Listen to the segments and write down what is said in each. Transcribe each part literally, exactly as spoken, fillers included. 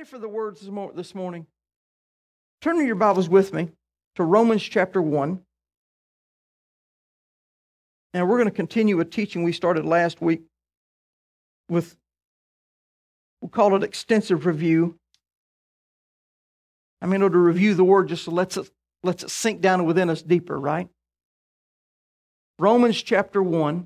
ready for the words this morning? Turn your Bibles with me to Romans chapter one. And we're going to continue a teaching we started last week with, we'll call it extensive review. I mean, to review the Word just lets it, lets it sink down within us deeper, right? Romans chapter one.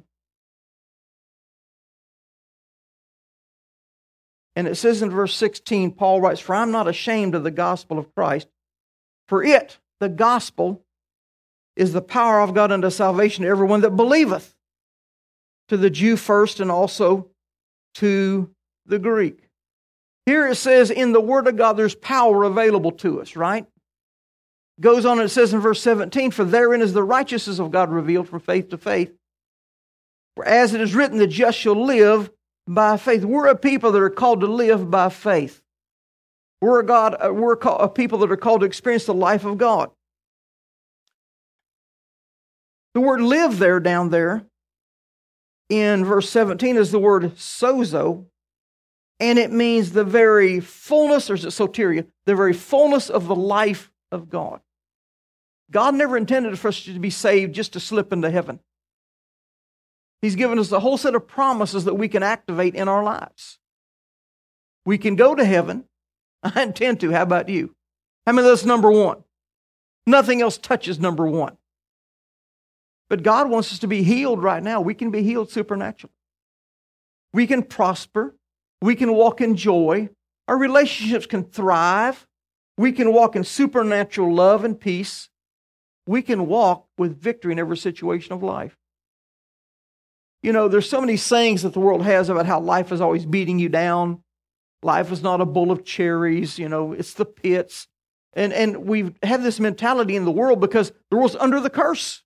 And it says in verse sixteen, Paul writes, "For I'm not ashamed of the gospel of Christ, for it, the gospel, is the power of God unto salvation to everyone that believeth, to the Jew first and also to the Greek." Here it says in the Word of God there's power available to us, right? Goes on and it says in verse seventeen, "For therein is the righteousness of God revealed from faith to faith. For as it is written, the just shall live by faith." We're a people that are called to live by faith. We're a, God, we're a people that are called to experience the life of God. The word live there, down there, in verse seventeen is the word sozo, and it means the very fullness, or is it soteria, the very fullness of the life of God. God never intended for us to be saved just to slip into heaven. He's given us a whole set of promises that we can activate in our lives. We can go to heaven. I intend to. How about you? How many of that's number one? Nothing else touches number one. But God wants us to be healed right now. We can be healed supernaturally. We can prosper. We can walk in joy. Our relationships can thrive. We can walk in supernatural love and peace. We can walk with victory in every situation of life. You know, there's so many sayings that the world has about how life is always beating you down. Life is not a bowl of cherries, you know, it's the pits. And, and we have this mentality in the world because the world's under the curse.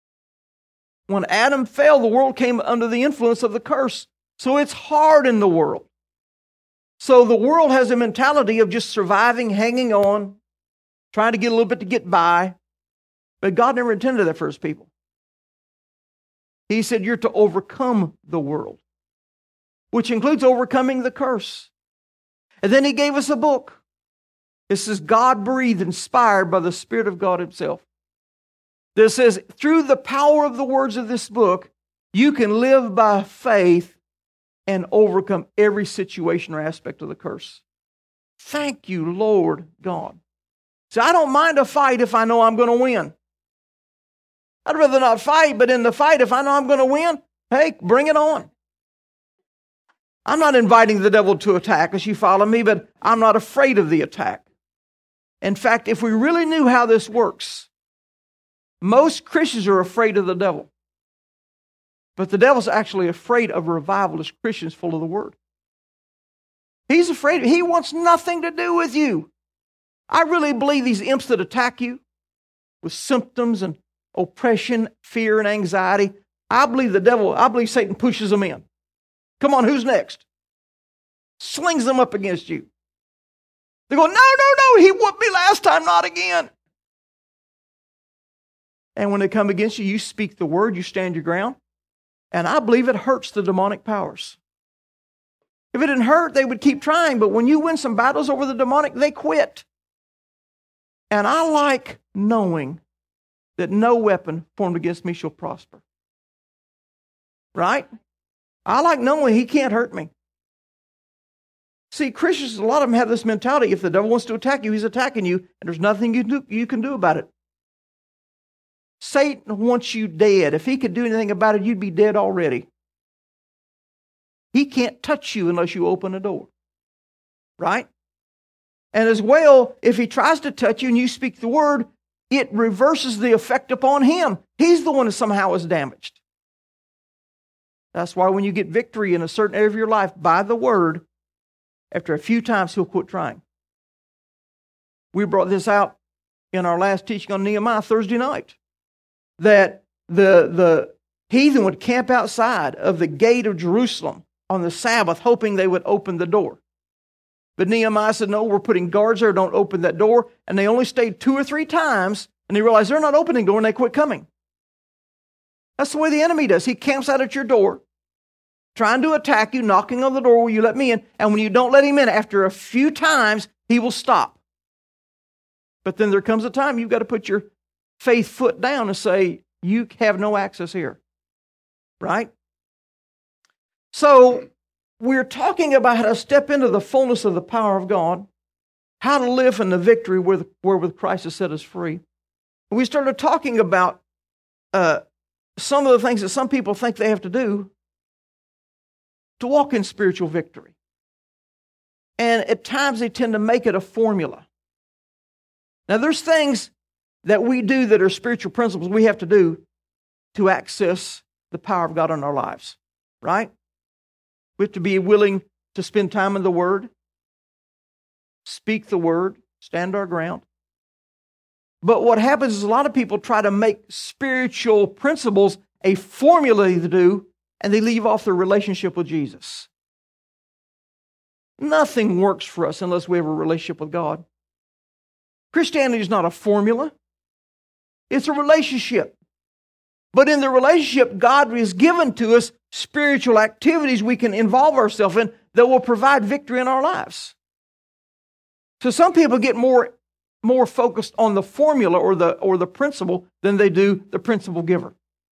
When Adam fell, the world came under the influence of the curse. So it's hard in the world. So the world has a mentality of just surviving, hanging on, trying to get a little bit to get by. But God never intended that for His people. He said you're to overcome the world, which includes overcoming the curse. And then He gave us a book. This is God-breathed, inspired by the Spirit of God Himself. That says, through the power of the words of this book, you can live by faith and overcome every situation or aspect of the curse. Thank you, Lord God. See, I don't mind a fight if I know I'm going to win. I'd rather not fight, but in the fight, if I know I'm going to win, hey, bring it on. I'm not inviting the devil to attack as you follow me, but I'm not afraid of the attack. In fact, if we really knew how this works, most Christians are afraid of the devil. But the devil's actually afraid of revivalist Christians full of the Word. He's afraid. He wants nothing to do with you. I really believe these imps that attack you with symptoms and oppression, fear, and anxiety, I believe the devil, I believe Satan pushes them in. Come on, who's next? Slings them up against you. They go, no, no, no, he whooped me last time, not again. And when they come against you, you speak the word, you stand your ground. And I believe it hurts the demonic powers. If it didn't hurt, they would keep trying. But when you win some battles over the demonic, they quit. And I like knowing that no weapon formed against me shall prosper. Right? I like knowing he can't hurt me. See, Christians, a lot of them have this mentality. If the devil wants to attack you, he's attacking you, and there's nothing you, do, you can do about it. Satan wants you dead. If he could do anything about it, you'd be dead already. He can't touch you unless you open a door. Right? And as well, if he tries to touch you and you speak the word, it reverses the effect upon him. He's the one that somehow is damaged. That's why when you get victory in a certain area of your life by the word, after a few times he'll quit trying. We brought this out in our last teaching on Nehemiah Thursday night. That the, the heathen would camp outside of the gate of Jerusalem on the Sabbath, hoping they would open the door. But Nehemiah said, no, we're putting guards there, don't open that door. And they only stayed two or three times, and they realized they're not opening the door, and they quit coming. That's the way the enemy does. He camps out at your door, trying to attack you, knocking on the door, will you let me in? And when you don't let him in, after a few times, he will stop. But then there comes a time you've got to put your faith foot down and say, you have no access here. Right? So, we're talking about how to step into the fullness of the power of God, how to live in the victory wherewith Christ has set us free. We started talking about uh, some of the things that some people think they have to do to walk in spiritual victory. And at times they tend to make it a formula. Now there's things that we do that are spiritual principles we have to do to access the power of God in our lives, right? We have to be willing to spend time in the Word, speak the Word, stand our ground. But what happens is a lot of people try to make spiritual principles a formula to do, and they leave off their relationship with Jesus. Nothing works for us unless we have a relationship with God. Christianity is not a formula. It's a relationship. But in the relationship, God has given to us spiritual activities we can involve ourselves in that will provide victory in our lives. So some people get more, more focused on the formula or the, or the principle than they do the principle giver.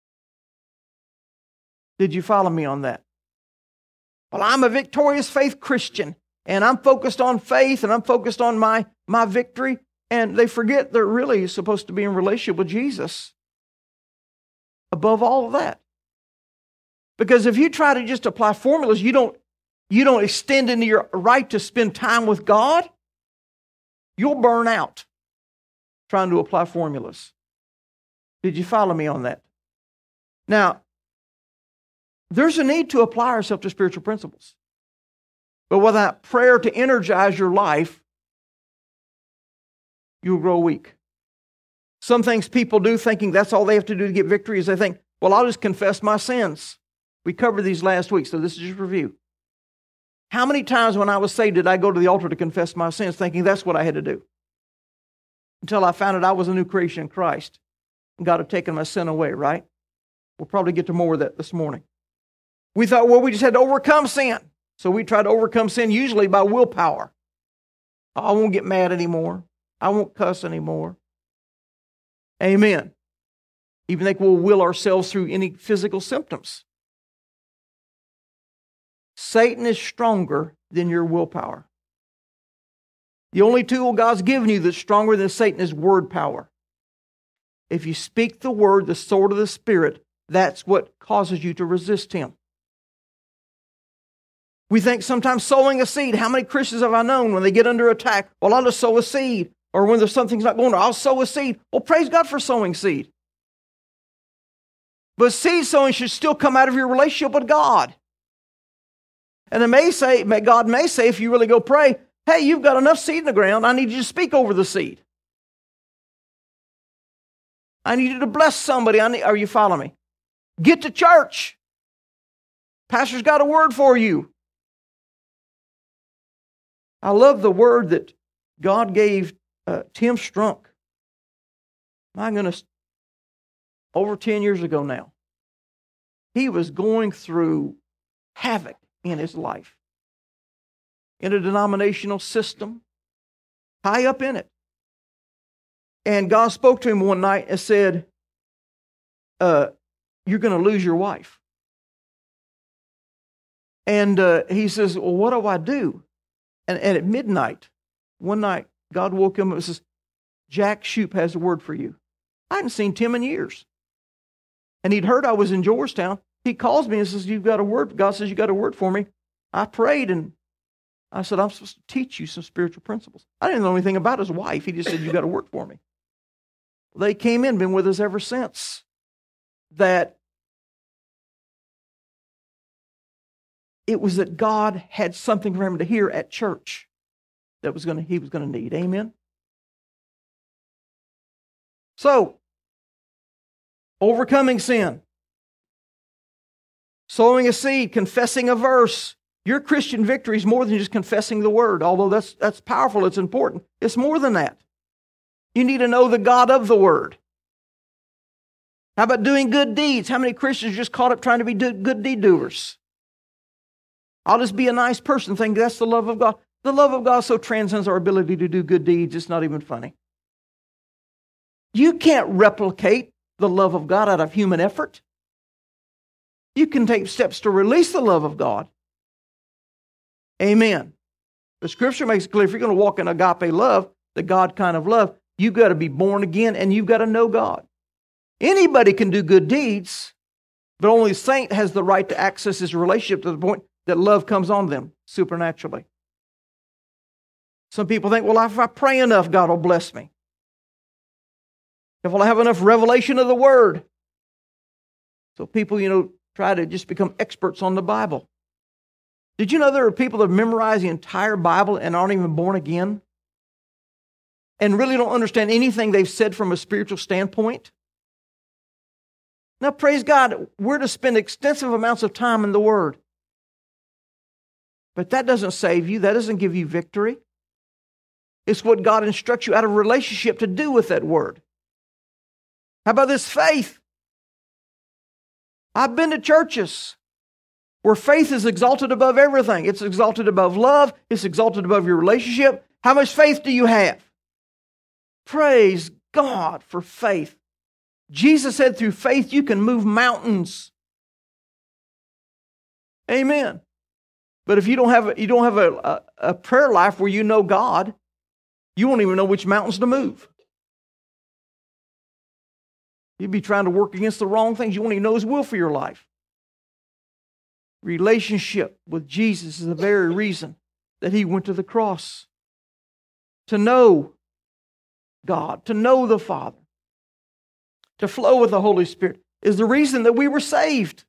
Did you follow me on that? Well, I'm a victorious faith Christian, and I'm focused on faith, and I'm focused on my, my victory, and they forget they're really supposed to be in relationship with Jesus above all of that. Because if you try to just apply formulas, you don't, you don't extend into your right to spend time with God, you'll burn out trying to apply formulas. Did you follow me on that? Now, there's a need to apply ourselves to spiritual principles. But without prayer to energize your life, you'll grow weak. Some things people do thinking that's all they have to do to get victory is they think, well, I'll just confess my sins. We covered these last week, so this is just review. How many times when I was saved did I go to the altar to confess my sins thinking that's what I had to do? Until I found out I was a new creation in Christ. And God had taken my sin away, right? We'll probably get to more of that this morning. We thought, well, we just had to overcome sin. So we tried to overcome sin usually by willpower. Oh, I won't get mad anymore. I won't cuss anymore. Amen. Even think we'll will ourselves through any physical symptoms. Satan is stronger than your willpower. The only tool God's given you that's stronger than Satan is word power. If you speak the word, the sword of the Spirit, that's what causes you to resist him. We think sometimes sowing a seed. How many Christians have I known when they get under attack? Well, I'll just sow a seed. Or when there's something's not going on, I'll sow a seed. Well, praise God for sowing seed. But seed sowing should still come out of your relationship with God. And it may say, God may say, if you really go pray, hey, you've got enough seed in the ground. I need you to speak over the seed. I need you to bless somebody. I need, are you following me? Get to church. Pastor's got a word for you. I love the word that God gave uh, Tim Strunk. My goodness, over ten years ago now. He was going through havoc in his life. In a denominational system, high up in it. And God spoke to him one night and said, uh, you're going to lose your wife. And uh, he says, well, what do I do? And, and at midnight, one night, God woke him up and says, Jack Shoup has a word for you. I hadn't seen Tim in years. And he'd heard I was in Georgetown. He calls me and says, you've got a word. God says, you got a word for me. I prayed and I said, I'm supposed to teach you some spiritual principles. I didn't know anything about his wife. He just said, you got a word for me. They came in, been with us ever since. That it was that God had something for him to hear at church that was going to, he was going to need. Amen? So, overcoming sin, sowing a seed, confessing a verse. Your Christian victory is more than just confessing the word, although that's, that's powerful, it's important. It's more than that. You need to know the God of the word. How about doing good deeds? How many Christians are just caught up trying to be do, good deed doers? I'll just be a nice person, think that's the love of God. The love of God so transcends our ability to do good deeds, it's not even funny. You can't replicate the love of God out of human effort. You can take steps to release the love of God. Amen. The Scripture makes it clear if you're going to walk in agape love, the God kind of love, you've got to be born again and you've got to know God. Anybody can do good deeds, but only a saint has the right to access his relationship to the point that love comes on them supernaturally. Some people think, well, if I pray enough, God will bless me. If I have enough revelation of the Word. So people, you know, try to just become experts on the Bible. Did you know there are people that memorize the entire Bible and aren't even born again? And really don't understand anything they've said from a spiritual standpoint? Now, praise God, we're to spend extensive amounts of time in the Word. But that doesn't save you. That doesn't give you victory. It's what God instructs you out of relationship to do with that Word. How about this faith? I've been to churches where faith is exalted above everything. It's exalted above love. It's exalted above your relationship. How much faith do you have? Praise God for faith. Jesus said through faith you can move mountains. Amen. But if you don't have, you don't have a, a, a prayer life where you know God, you won't even know which mountains to move. You'd be trying to work against the wrong things. You won't even know His will for your life. Relationship with Jesus is the very reason that He went to the cross. To know God, to know the Father, to flow with the Holy Spirit is the reason that we were saved.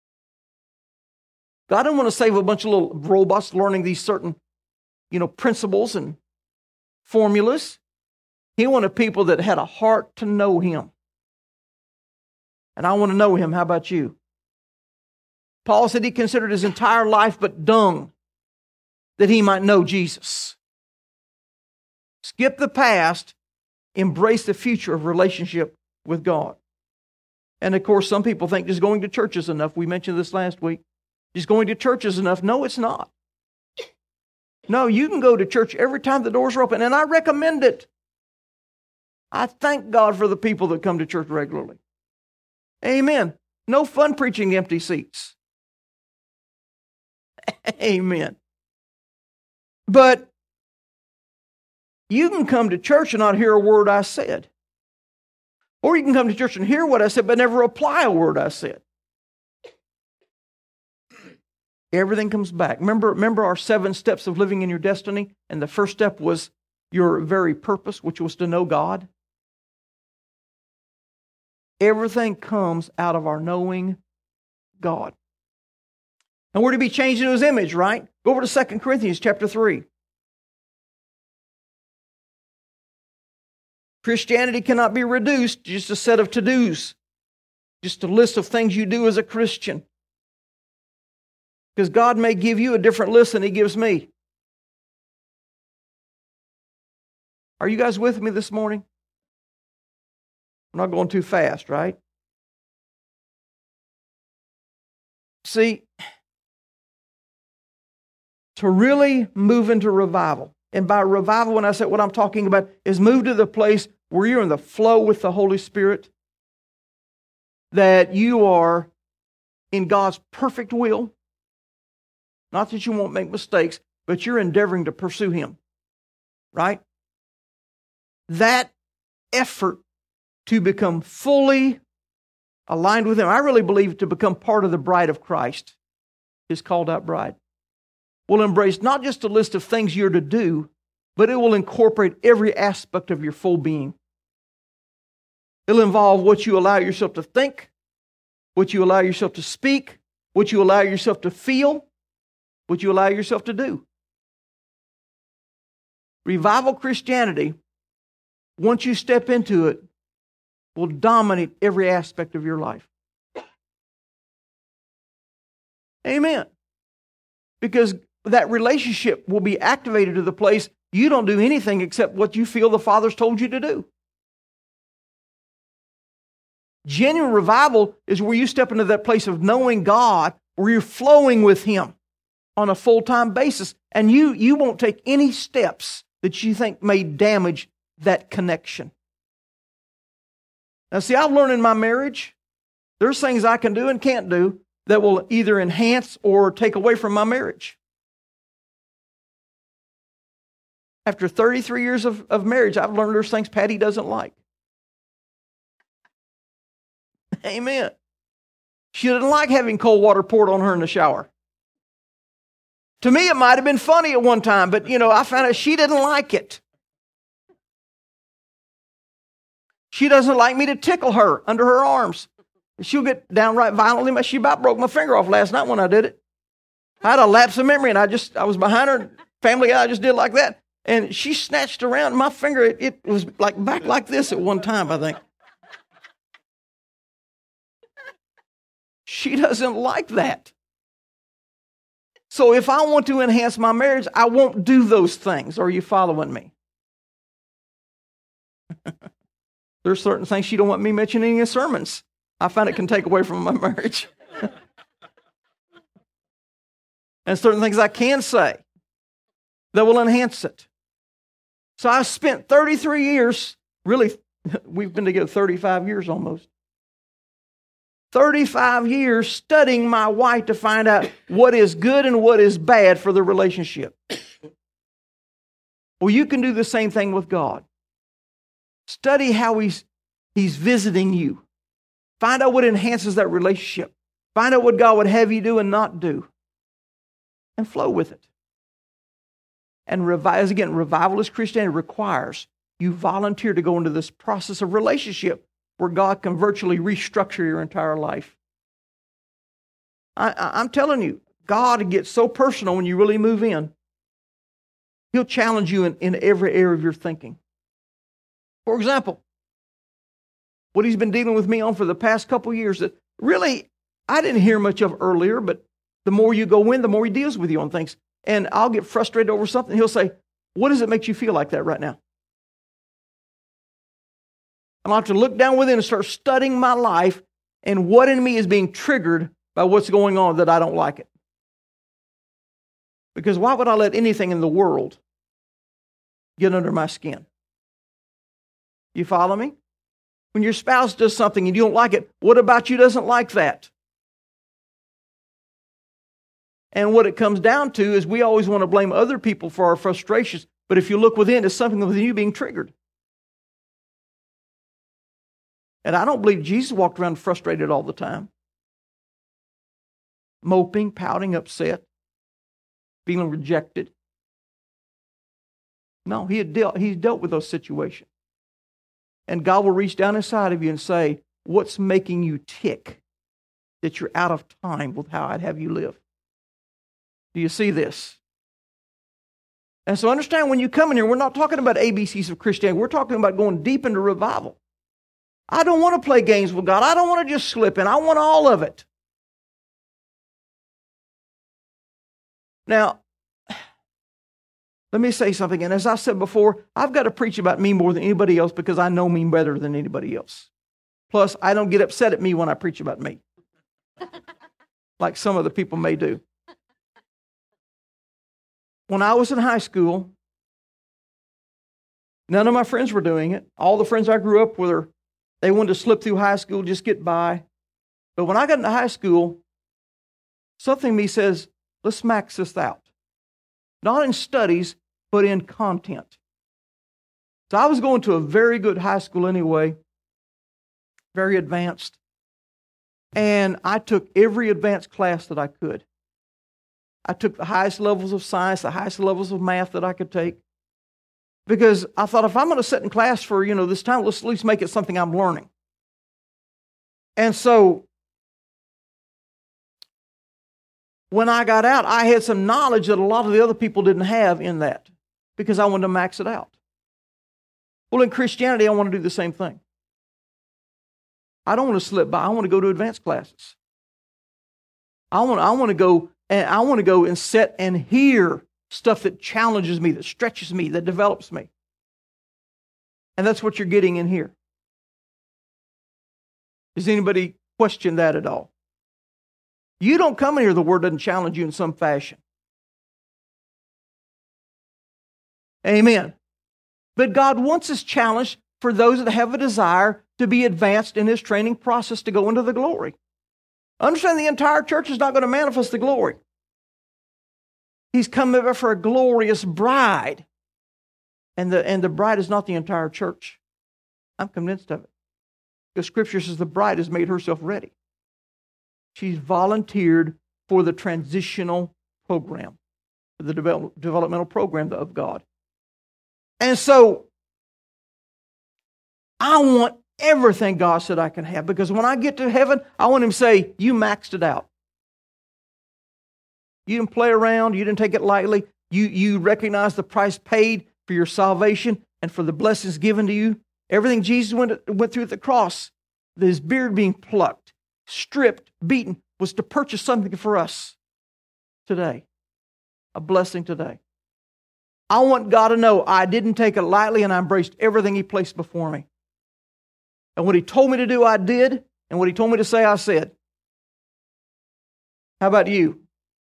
God didn't want to save a bunch of little robots learning these certain, you know, principles and formulas. He wanted people that had a heart to know Him. And I want to know Him. How about you? Paul said he considered his entire life but dung that he might know Jesus. Skip the past, embrace the future of relationship with God. And of course, some people think just going to church is enough. We mentioned this last week. Just going to church is enough. No, it's not. No, you can go to church every time the doors are open, and I recommend it. I thank God for the people that come to church regularly. Amen. No fun preaching empty seats. Amen. But you can come to church and not hear a word I said. Or you can come to church and hear what I said, but never apply a word I said. Everything comes back. Remember, remember our seven steps of living in your destiny? And the first step was your very purpose, which was to know God. Everything comes out of our knowing God. And we're to be changed into His image, right? Go over to Second Corinthians chapter three. Christianity cannot be reduced to just a set of to-dos, just a list of things you do as a Christian. Because God may give you a different list than He gives me. Are you guys with me this morning? I'm not going too fast, right? See, to really move into revival, and by revival, when I say what I'm talking about, is move to the place where you're in the flow with the Holy Spirit, that you are in God's perfect will. Not that you won't make mistakes, but you're endeavoring to pursue Him, right? That effort to become fully aligned with Him, I really believe to become part of the bride of Christ, His called out bride, will embrace not just a list of things you're to do, but it will incorporate every aspect of your full being. It'll involve what you allow yourself to think, what you allow yourself to speak, what you allow yourself to feel, what you allow yourself to do. Revival Christianity, once you step into it, will dominate every aspect of your life. Amen. Because that relationship will be activated to the place you don't do anything except what you feel the Father's told you to do. Genuine revival is where you step into that place of knowing God, where you're flowing with Him on a full-time basis, and you, you won't take any steps that you think may damage that connection. Now, see, I've learned in my marriage, there's things I can do and can't do that will either enhance or take away from my marriage. After thirty-three years of, of marriage, I've learned there's things Patty doesn't like. Amen. She didn't like having cold water poured on her in the shower. To me, it might have been funny at one time, but, you know, I found out she didn't like it. She doesn't like me to tickle her under her arms. She'll get downright violently. She about broke my finger off last night when I did it. I had a lapse of memory, and I just, I was behind her, family, I just did like that. And she snatched around my finger. It, it was like back like this at one time, I think. She doesn't like that. So if I want to enhance my marriage, I won't do those things. Are you following me? There's certain things she don't want me mentioning in sermons. I find it can take away from my marriage. And certain things I can say that will enhance it. So I've spent thirty-three years, really, we've been together thirty-five years almost. thirty-five years studying my wife to find out what is good and what is bad for the relationship. Well, you can do the same thing with God. Study how He's, he's visiting you. Find out what enhances that relationship. Find out what God would have you do and not do. And flow with it. And revive, again, revivalist Christianity requires you volunteer to go into this process of relationship where God can virtually restructure your entire life. I, I, I'm telling you, God gets so personal when you really move in. He'll challenge you in, in every area of your thinking. For example, what He's been dealing with me on for the past couple years that really I didn't hear much of earlier, but the more you go in, the more He deals with you on things. And I'll get frustrated over something. He'll say, what does it make you feel like that right now? I'll have to look down within and start studying my life and what in me is being triggered by what's going on that I don't like it. Because why would I let anything in the world get under my skin? You follow me? When your spouse does something and you don't like it, what about you doesn't like that? And what it comes down to is we always want to blame other people for our frustrations. But if you look within, it's something within you being triggered. And I don't believe Jesus walked around frustrated all the time. Moping, pouting, upset, feeling rejected. No, he had dealt, he dealt with those situations. And God will reach down inside of you and say, what's making you tick that you're out of time with how I'd have you live? Do you see this? And so understand when you come in here, we're not talking about A B Cs of Christianity. We're talking about going deep into revival. I don't want to play games with God. I don't want to just slip in. I want all of it. Now, let me say something. And as I said before, I've got to preach about me more than anybody else because I know me better than anybody else. Plus, I don't get upset at me when I preach about me, like some of the people may do. When I was in high school, none of my friends were doing it. All the friends I grew up with, they wanted to slip through high school, just get by. But when I got into high school, something in me says, let's max this out. Not in studies, but in content. So I was going to a very good high school anyway, very advanced. And I took every advanced class that I could. I took the highest levels of science, the highest levels of math that I could take. Because I thought, if I'm going to sit in class for, you know, this time, let's at least make it something I'm learning. And so, when I got out, I had some knowledge that a lot of the other people didn't have in that. Because I wanted to max it out. Well, in Christianity, I want to do the same thing. I don't want to slip by. I want to go to advanced classes. I want, I want to go and I want to go and sit and hear stuff that challenges me, that stretches me, that develops me. And that's what you're getting in here. Does anybody question that at all? You don't come in here, the Word doesn't challenge you in some fashion. Amen. But God wants us challenged for those that have a desire to be advanced in His training process to go into the glory. Understand, the entire church is not going to manifest the glory. He's come over for a glorious bride. And the, and the bride is not the entire church. I'm convinced of it. Because Scripture says the bride has made herself ready. She's volunteered for the transitional program, the develop, developmental program of God. And so, I want everything God said I can have, because when I get to heaven, I want Him to say, you maxed it out. You didn't play around. You didn't take it lightly. You, you recognize the price paid for your salvation and for the blessings given to you. Everything Jesus went, went through at the cross, His beard being plucked, stripped, beaten, was to purchase something for us today. A blessing today. I want God to know I didn't take it lightly, and I embraced everything He placed before me. And what He told me to do, I did. And what He told me to say, I said. How about you?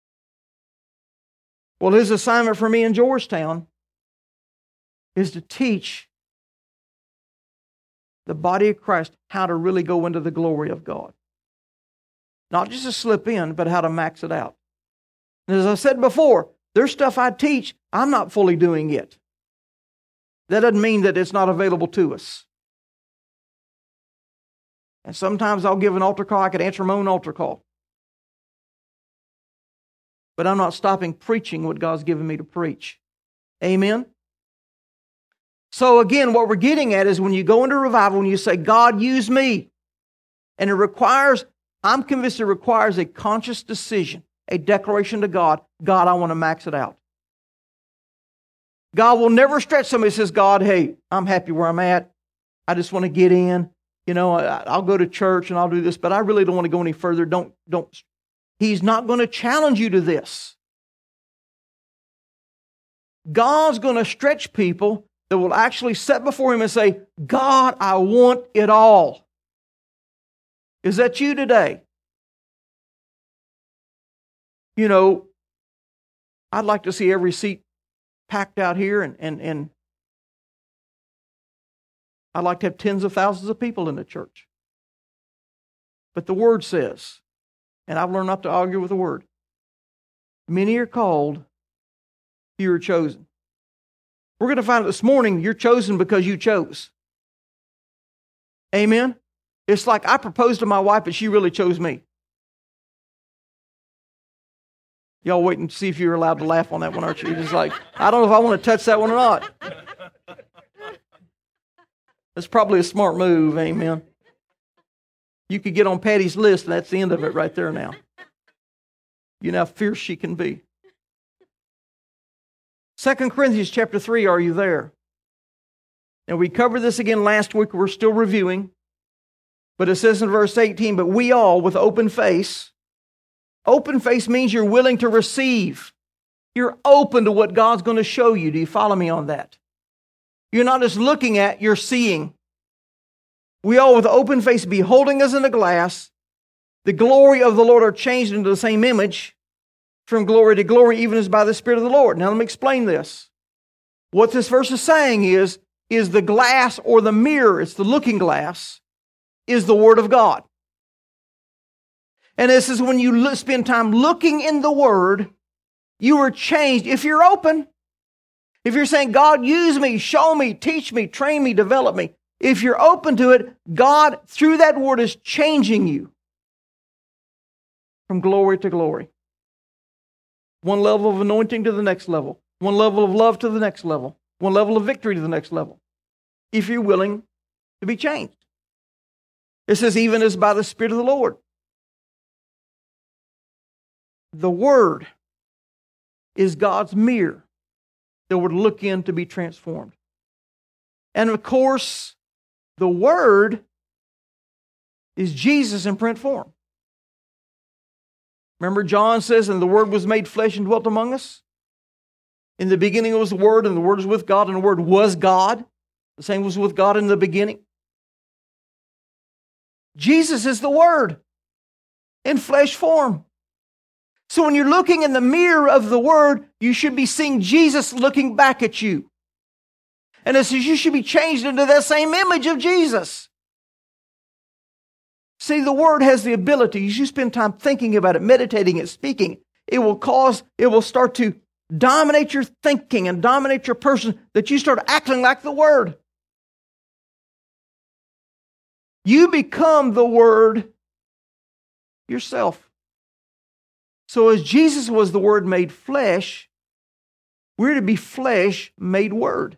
Well, His assignment for me in Georgetown is to teach the body of Christ how to really go into the glory of God. Not just to slip in, but how to max it out. And as I said before, there's stuff I teach, I'm not fully doing yet. That doesn't mean that it's not available to us. And sometimes I'll give an altar call. I could answer my own altar call. But I'm not stopping preaching what God's given me to preach. Amen? So again, what we're getting at is when you go into revival, when you say, God, use me. And it requires, I'm convinced it requires a conscious decision, a declaration to God. God, I want to max it out. God will never stretch somebody who says, God, hey, I'm happy where I'm at. I just want to get in. You know, I'll go to church and I'll do this, but I really don't want to go any further. Don't, don't. He's not going to challenge you to this. God's going to stretch people that will actually set before Him and say, God, I want it all. Is that you today? You know, I'd like to see every seat packed out here, and, and, and I'd like to have tens of thousands of people in the church. But the Word says, and I've learned not to argue with the Word, many are called, few are chosen. We're going to find out this morning you're chosen because you chose. Amen? It's like I proposed to my wife, but she really chose me. Y'all wait and see if you're allowed to laugh on that one, aren't you? You're just like, I don't know if I want to touch that one or not. That's probably a smart move, amen. You could get on Patty's list, and that's the end of it right there now. You know how fierce she can be. Second Corinthians chapter three, are you there? And we covered this again last week. We're still reviewing. But it says in verse eighteen, but we all with open face. Open face means you're willing to receive. You're open to what God's going to show you. Do you follow me on that? You're not just looking at, you're seeing. We all with open face beholding as in a glass, the glory of the Lord are changed into the same image from glory to glory, even as by the Spirit of the Lord. Now let me explain this. What this verse is saying is, is the glass or the mirror, it's the looking glass, is the Word of God. And this is when you look, spend time looking in the Word, you are changed. If you're open, if you're saying, God, use me, show me, teach me, train me, develop me. If you're open to it, God, through that Word, is changing you from glory to glory. One level of anointing to the next level. One level of love to the next level. One level of victory to the next level. If you're willing to be changed. It says, even as by the Spirit of the Lord. The Word is God's mirror that would look in to be transformed. And of course, the Word is Jesus in print form. Remember, John says, and the Word was made flesh and dwelt among us. In the beginning was the Word, and the Word was with God, and the Word was God. The same was with God in the beginning. Jesus is the Word in flesh form. So when you're looking in the mirror of the Word, you should be seeing Jesus looking back at you. And it says you should be changed into that same image of Jesus. See, the Word has the ability, as you spend time thinking about it, meditating it, speaking, it will cause, it will start to dominate your thinking and dominate your person, that you start acting like the Word. You become the Word yourself. So as Jesus was the Word made flesh, we're to be flesh made Word.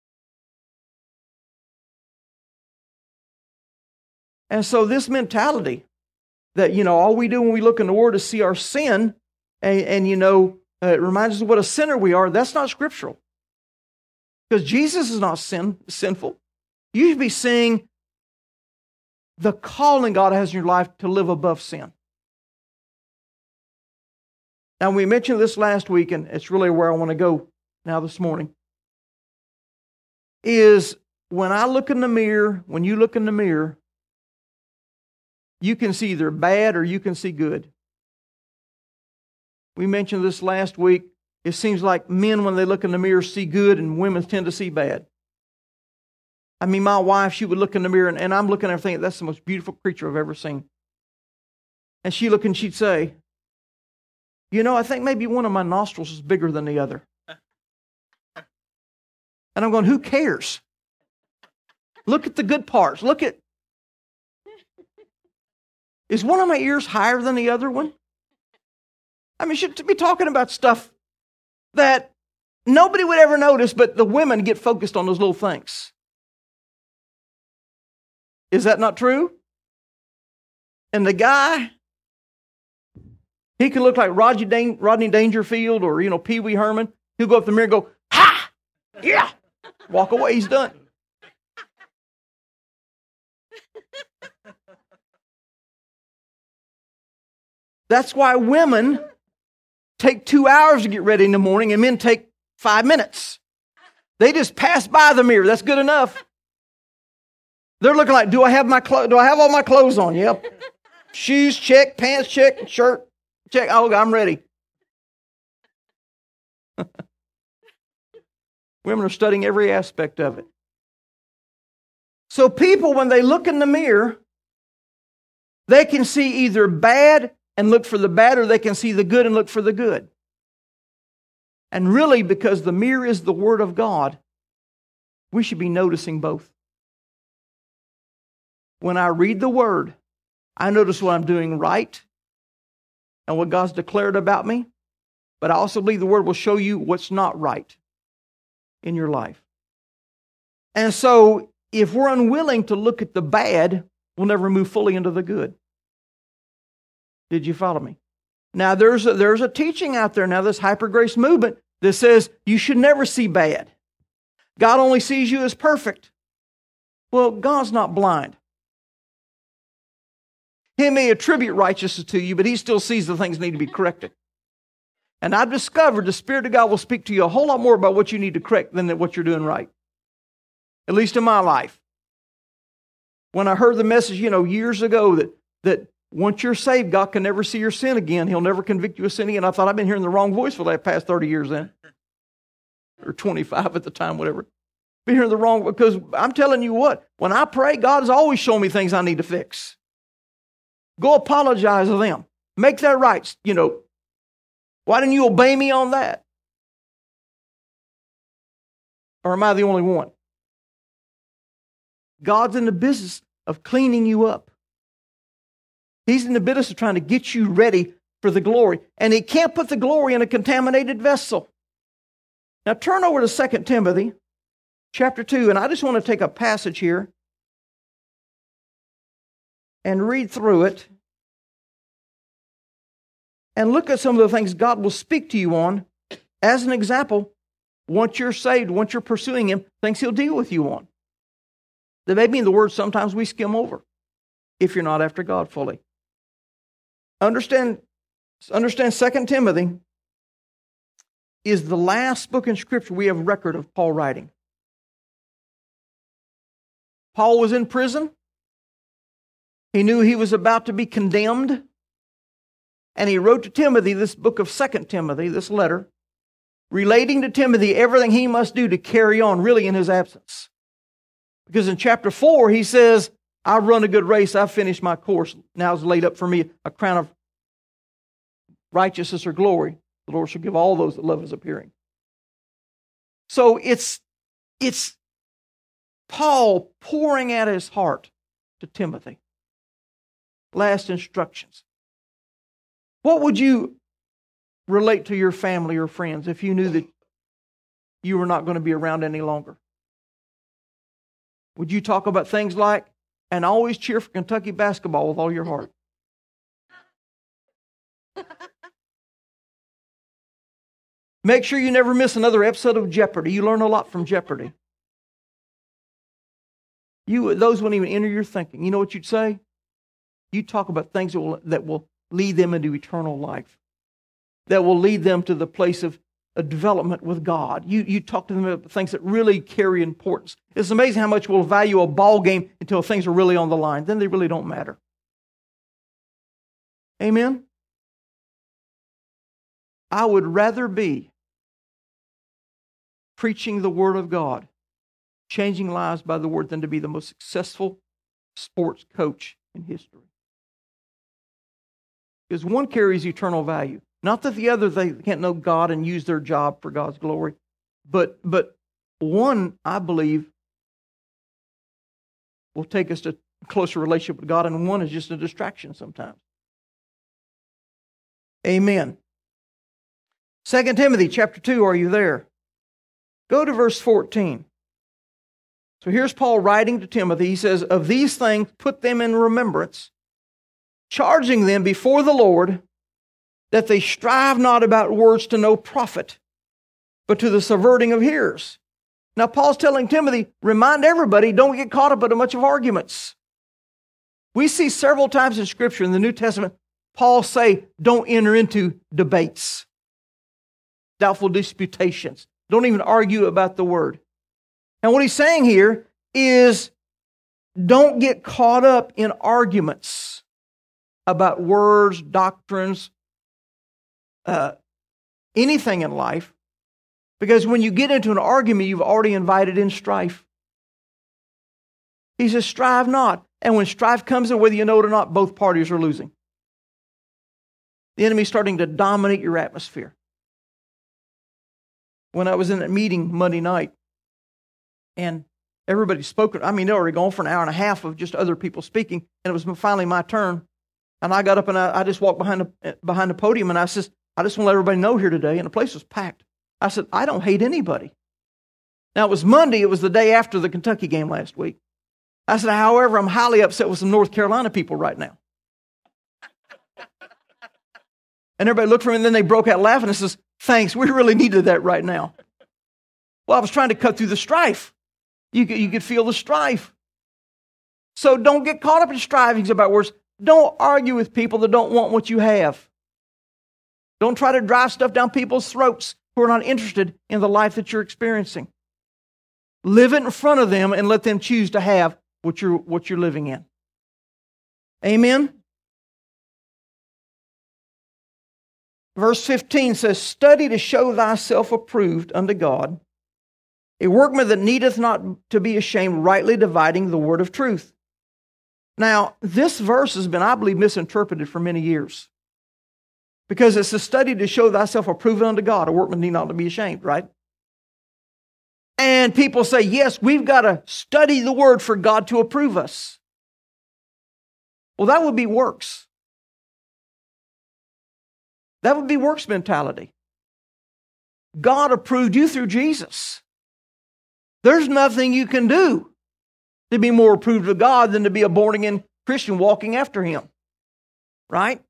And so this mentality that, you know, all we do when we look in the Word is see our sin, and, and you know, uh, it reminds us of what a sinner we are, that's not scriptural. Because Jesus is not sin, sinful. You should be seeing the calling God has in your life to live above sin. Now, we mentioned this last week, and it's really where I want to go now this morning, is when I look in the mirror, when you look in the mirror, you can see either bad or you can see good. We mentioned this last week. It seems like men, when they look in the mirror, see good, and women tend to see bad. I mean, my wife, she would look in the mirror, and, and I'm looking at her thinking, that's the most beautiful creature I've ever seen. And she'd look and she'd say, you know, I think maybe one of my nostrils is bigger than the other. And I'm going, who cares? Look at the good parts. Look at, is one of my ears higher than the other one? I mean, should be talking about stuff that nobody would ever notice, but the women get focused on those little things. Is that not true? And the guy, he could look like Rodney, Dan- Rodney Dangerfield or, you know, Pee Wee Herman. He'll go up the mirror and go, ha! Yeah! Walk away, he's done. That's why women take two hours to get ready in the morning and men take five minutes. They just pass by the mirror. That's good enough. They're looking like, do I have my clo- do I have all my clothes on? Yep. Shoes, check. Pants, check. Shirt, check. Oh, I'm ready. Women are studying every aspect of it. So people, when they look in the mirror, they can see either bad and look for the bad, or they can see the good and look for the good. And really, because the mirror is the Word of God, we should be noticing both. When I read the Word, I notice what I'm doing right and what God's declared about me, but I also believe the Word will show you what's not right in your life. And so, if we're unwilling to look at the bad, we'll never move fully into the good. Did you follow me? Now, there's a, there's a teaching out there now, this hyper grace movement, that says you should never see bad. God only sees you as perfect. Well, God's not blind. He may attribute righteousness to you, but He still sees the things that need to be corrected. And I've discovered the Spirit of God will speak to you a whole lot more about what you need to correct than what you're doing right. At least in my life. When I heard the message, you know, years ago that, that once you're saved, God can never see your sin again. He'll never convict you of sin again. I thought I've been hearing the wrong voice for the past thirty years then. Or twenty-five at the time, whatever. Been hearing the wrong, because I'm telling you what, when I pray, God has always shown me things I need to fix. Go apologize to them. Make that right. You know, why didn't you obey me on that? Or am I the only one? God's in the business of cleaning you up. He's in the business of trying to get you ready for the glory. And He can't put the glory in a contaminated vessel. Now turn over to Second Timothy chapter two, and I just want to take a passage here and read through it and look at some of the things God will speak to you on. As an example, once you're saved, once you're pursuing Him, things He'll deal with you on. There may be in the Word sometimes we skim over if you're not after God fully. Understand, understand Second Timothy is the last book in Scripture we have record of Paul writing. Paul was in prison. He knew he was about to be condemned. And he wrote to Timothy this book of Second Timothy, this letter. relating to Timothy everything he must do to carry on, really in his absence. Because in chapter four, he says, I've run a good race, I've finished my course. Now is laid up for me a crown of righteousness or glory. The Lord shall give all those that love his appearing. So it's, it's Paul pouring out his heart to Timothy. Last instructions. What would you relate to your family or friends if you knew that you were not going to be around any longer? Would you talk about things like, and always cheer for Kentucky basketball with all your heart? Make sure you never miss another episode of Jeopardy. You learn a lot from Jeopardy. You, those wouldn't even enter your thinking. You know what you'd say? You talk about things that will, that will lead them into eternal life, that will lead them to the place of a development with God. You, you talk to them about things that really carry importance. It's amazing how much we'll value a ball game until things are really on the line. Then they really don't matter. Amen? I would rather be preaching the Word of God, changing lives by the Word, than to be the most successful sports coach in history. Because one carries eternal value. Not that the other, they can't know God and use their job for God's glory. But, but one, I believe, will take us to a closer relationship with God, and one is just a distraction sometimes. Amen. Second Timothy chapter two, are you there? Go to verse fourteen. So here's Paul writing to Timothy. He says, of these things, put them in remembrance, charging them before the Lord that they strive not about words to no profit, but to the subverting of hearers. Now, Paul's telling Timothy, remind everybody, don't get caught up in a bunch of arguments. We see several times in Scripture, in the New Testament, Paul say, don't enter into debates, doubtful disputations. Don't even argue about the Word. And what he's saying here is, don't get caught up in arguments about words, doctrines, uh, anything in life. Because when you get into an argument, you've already invited in strife. He says, strive not. And when strife comes in, whether you know it or not, both parties are losing. The enemy's starting to dominate your atmosphere. When I was in that meeting Monday night, and everybody spoke, I mean, they were already gone for an hour and a half of just other people speaking, and it was finally my turn. And I got up and I, I just walked behind the, behind the podium, and I said, I just want to let everybody know here today, and the place was packed. I said, I don't hate anybody. Now, it was Monday. It was the day after the Kentucky game last week. I said, however, I'm highly upset with some North Carolina people right now. And everybody looked for me, and then they broke out laughing and says, thanks, we really needed that right now. Well, I was trying to cut through the strife. You could, you could feel the strife. So don't get caught up in strivings about words. Don't argue with people that don't want what you have. Don't try to drive stuff down people's throats who are not interested in the life that you're experiencing. Live it in front of them and let them choose to have what you're, what you're living in. Amen? Verse fifteen says, study to show thyself approved unto God, a workman that needeth not to be ashamed, rightly dividing the word of truth. Now, this verse has been, I believe, misinterpreted for many years. Because it's a study to show thyself approved unto God, a workman need not to be ashamed, right? And people say, yes, we've got to study the word for God to approve us. Well, that would be works. That would be works mentality. God approved you through Jesus. There's nothing you can do to be more approved of God than to be a born-again Christian walking after Him. Right?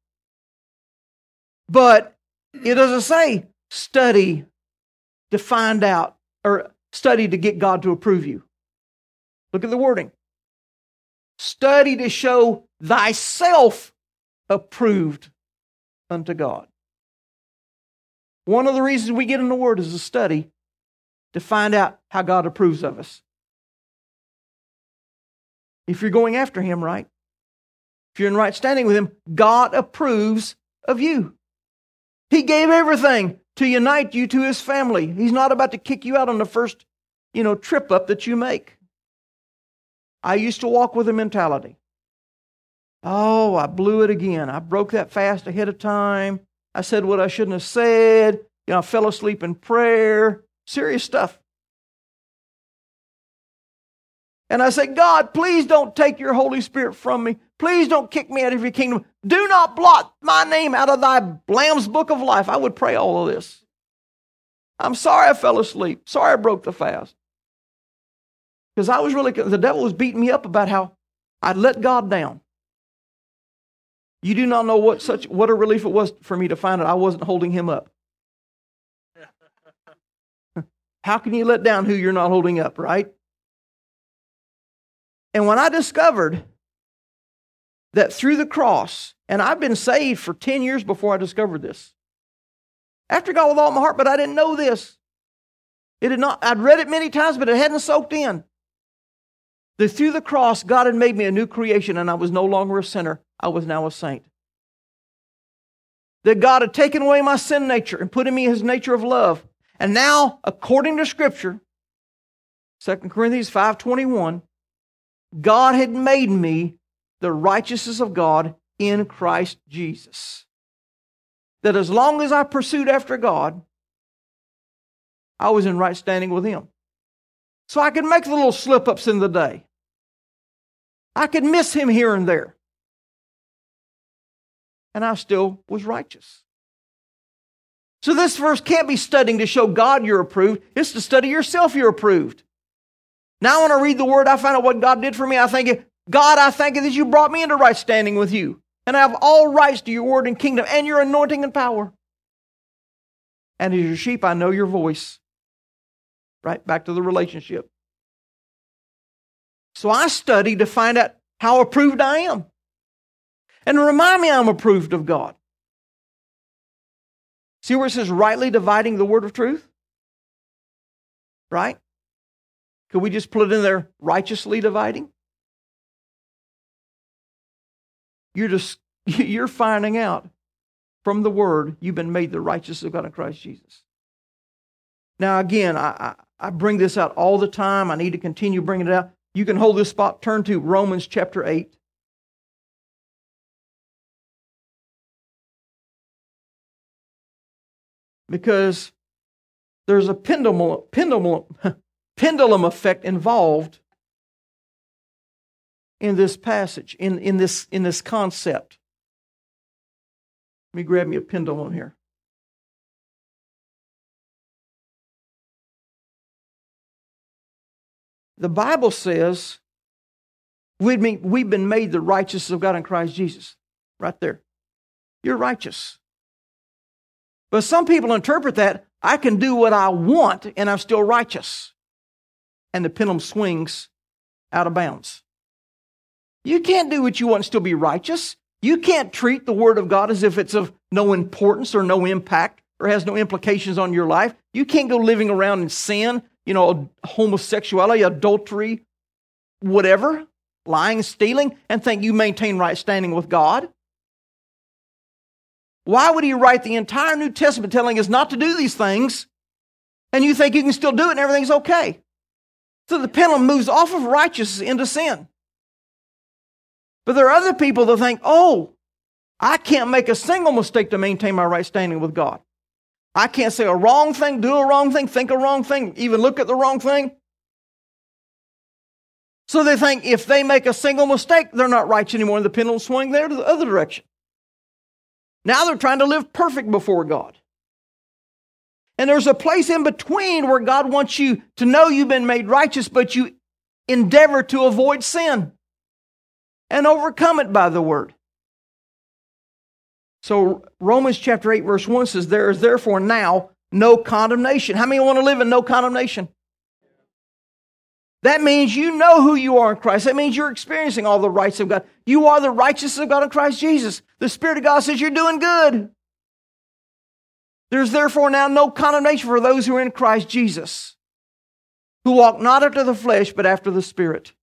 But it doesn't say study to find out, or study to get God to approve you. Look at the wording. Study to show thyself approved unto God. One of the reasons we get in the Word is a study to find out how God approves of us. If you're going after Him right, if you're in right standing with Him, God approves of you. He gave everything to unite you to His family. He's not about to kick you out on the first, you know, trip up that you make. I used to walk with a mentality. Oh, I blew it again. I broke that fast ahead of time. I said what I shouldn't have said. You know, I fell asleep in prayer. Serious stuff. And I said, God, please don't take your Holy Spirit from me. Please don't kick me out of your kingdom. Do not blot my name out of thy Lamb's book of life. I would pray all of this. I'm sorry I fell asleep. Sorry I broke the fast. Because I was really, the devil was beating me up about how I'd let God down. You do not know what such what a relief it was for me to find out I wasn't holding him up. How can you let down who you're not holding up, right? And when I discovered that through the cross, and I've been saved for ten years before I discovered this. After God with all my heart, but I didn't know this. It had not, I'd read it many times, but it hadn't soaked in. That through the cross, God had made me a new creation, and I was no longer a sinner. I was now a saint. That God had taken away my sin nature and put in me His nature of love. And now, according to Scripture, Second Corinthians five twenty-one, God had made me the righteousness of God in Christ Jesus. That as long as I pursued after God, I was in right standing with Him. So I could make the little slip-ups in the day. I could miss Him here and there. And I still was righteous. So this verse can't be studying to show God you're approved. It's to study yourself you're approved. Now when I read the Word, I find out what God did for me. I think, God, I thank you that you brought me into right standing with you. And I have all rights to your word and kingdom and your anointing and power. And as your sheep, I know your voice. Right back to the relationship. So I study to find out how approved I am. And remind me I'm approved of God. See where it says rightly dividing the word of truth? Right? Could we just put it in there, righteously dividing? You're just, you're finding out from the word you've been made the righteousness of God in Christ Jesus. Now again, I, I, I bring this out all the time. I need to continue bringing it out. You can hold this spot, turn to Romans chapter eight. Because there's a pendulum, pendulum, pendulum effect involved in this passage, in, in, this, in this concept. Let me grab me a pendulum here. The Bible says we've been, we've been made the righteousness of God in Christ Jesus. Right there. You're righteous. But some people interpret that, I can do what I want and I'm still righteous. And the pendulum swings out of bounds. You can't do what you want and still be righteous. You can't treat the Word of God as if it's of no importance or no impact or has no implications on your life. You can't go living around in sin, you know, homosexuality, adultery, whatever, lying, stealing, and think you maintain right standing with God. Why would He write the entire New Testament telling us not to do these things, and you think you can still do it and everything's okay? So the pendulum moves off of righteousness into sin. But there are other people that think, oh, I can't make a single mistake to maintain my right standing with God. I can't say a wrong thing, do a wrong thing, think a wrong thing, even look at the wrong thing. So they think if they make a single mistake, they're not righteous anymore, and the pendulum swing there to the other direction. Now they're trying to live perfect before God. And there's a place in between where God wants you to know you've been made righteous, but you endeavor to avoid sin and overcome it by the Word. So Romans chapter eight verse one says, there is therefore now no condemnation. How many want to live in no condemnation? That means you know who you are in Christ. That means you're experiencing all the rights of God. You are the righteousness of God in Christ Jesus. The Spirit of God says you're doing good. There's therefore now no condemnation for those who are in Christ Jesus, who walk not after the flesh, but after the Spirit.